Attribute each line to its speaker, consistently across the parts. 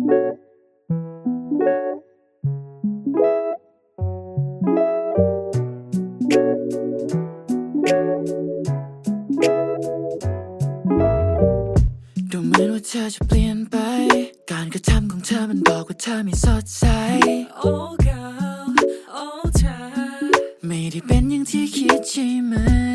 Speaker 1: ดูเหมือนว่าเธอจะเปลี่ยนไปการกระทำของเธอมันบอกว่าเธอไม่สดใส Oh girl Oh เธอไม่ได้เป็นอย่างที่คิดใช่ไหม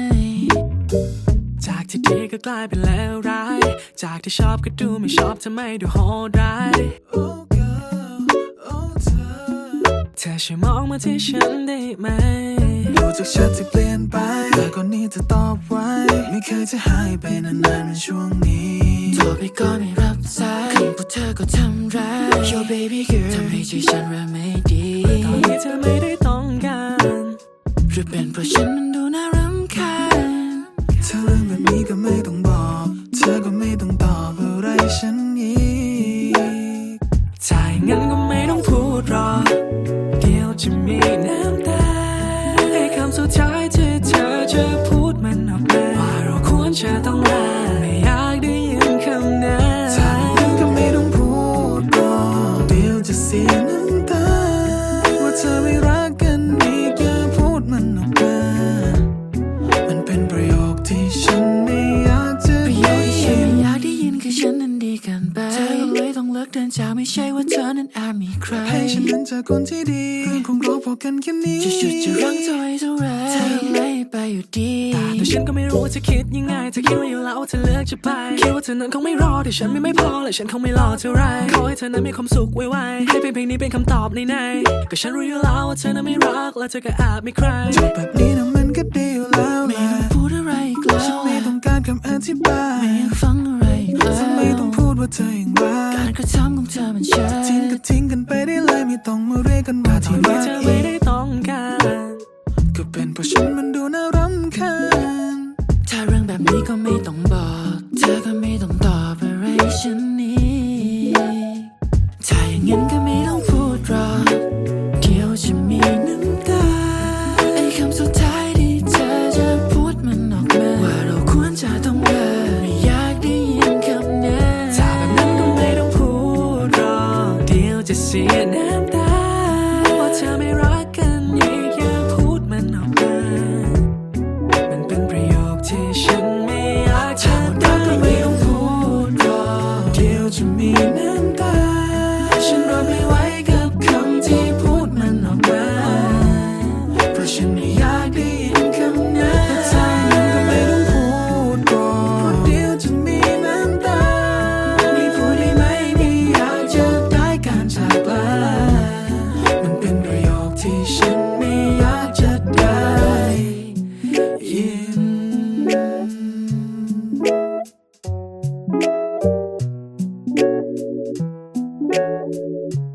Speaker 1: จากที่ดีก็กลายเป็นแล้วร้ายจากที่ชอบก็ดูไม่ชอบทำไมดูโหดร้าย Oh girl Oh เธอช่วยมองมาที่ฉันได้ไหม
Speaker 2: ดูจากฉันที่เปลี่ยนไปแต่คนนี้จะตอบไว้ไม่เคยจะหายไปนานๆในช่วงนี้
Speaker 1: โทรไปก็ไม่รับสายคำพูดเธอก็ทำร้าย Yo baby girl ทำให้ใจฉันเริ่มไม่ดีตอนนี้เธอไม่ได้ต้องการหรือเป็นเพราะฉันมันดูน่ารำคาญ
Speaker 2: ถ้าเรื่องแบบนี้ก็ไม่ต้องบอกเธอก็ไม่ต้องตอบอะไรฉันอีก
Speaker 1: ถ้าอย่างนั้นก็ไม่ต้องพูดหรอกเดี๋ยวจะมีน้ำตาให้คำสุดท้ายที่เธอจะพูดมันออกมาว่าเราควรจะต้องลาไม่อยากได้ยินคำนั้น
Speaker 2: ถ้าอย่างนั้นก็ไม่ต้องพูดหรอกเดี๋ยวจะเสียน้ำตาว่าเธอไม่รักกันอีกอย่าพูดมันออกมามันเป็นประโยคที่ฉันไม่อยากจะได้ยิน
Speaker 1: อยากได้ยินคือฉันนั้นดีเกินไปเธอก็เลยต้องเลิกเดินจากไม่ใช่ว่าเธอนั้นอาจมีใคร
Speaker 2: ให้ฉันนั้นเจอคนที่ดีเรื่องของเราพอกันแค่นี้
Speaker 1: จะหยุดจะรั้งเธอไว้เท่าไรเธอเลยไปอยู่ดีแต่ฉันก็ไม่รู้ว่าจะคิดยังไงเธอคิดว่าอยู่แล้วเธอเลือกจะไปคิดว่าเธอนั้นคงไม่รอแต่ฉันไม่พอและฉันคงไม่รอเท่าไรขอให้เธอนั้นมีความสุขไวๆให้เพลงนี้เป็นคำตอบในก็ฉันรู้อยู่แล้วว่าเธอนั้นไม่รักและเธอก็อาจมีใคร
Speaker 2: จบแบบนี้นะมันก็ดีอยู่แล้ว
Speaker 1: ไม่ต้องพูดอะไรอีกแล้ว
Speaker 2: ฉันไม่ต้องการคำอธิบาย
Speaker 1: ไม่อยากฟังอะไรอีกแล้ว
Speaker 2: ทำไมต้องพูดว่าเธออย่างไร
Speaker 1: การกระทำของเธอมันใช่
Speaker 2: ทิ้งก็ทิ้งกันไปได้เลยไม่ต้องมาเรียกกันว่าที่รัก
Speaker 1: เธอไม่ได้ต้องการ
Speaker 2: ก็เป็นเพราะฉันมันดูน่ารำคาญ
Speaker 1: ถ้าเรื่องแบบนี้ก็ไม่ต้องบอกเธอก็ไม่ต้องตอบอะไรฉันนี่ถ้าอย่างนั้นก็ไม่ต้องพูดหรอกเดี๋ยวจะมีน้ำตาไอ้คำสุดท้ายที่เธอจะพูดมันออกมาว่าเราควรจะต้องเลิกไม่อยากได้ยินคำนั้นถ้าแบบนั้นก็ไม่ต้องพูดหรอกเดี๋ยวจะเสียน้ำตาว่าเธอไม่รักกันอีกอย่าพูดมันออกมามันเป็นประโยคที่ฉันไม่อยากจะได้ก็ไม่ต้องพูดหรอกเดี๋ยวจะมีน้ำตาฉันรับไม่ไหวกับคำที่พูดมันออกมาเพราะฉันไม่อยากได้ยินคำนั้น
Speaker 2: แต่ถ้าอย่างนั้นก็ไม่ต้องพูดหรอกเดี๋ยวจะมีน้ำตา
Speaker 1: ไม่พูดได้ไหมไม่อยากจะได้การจากลา
Speaker 2: มันเป็นประโยคที่ฉันไม่อยากจะได้ยิน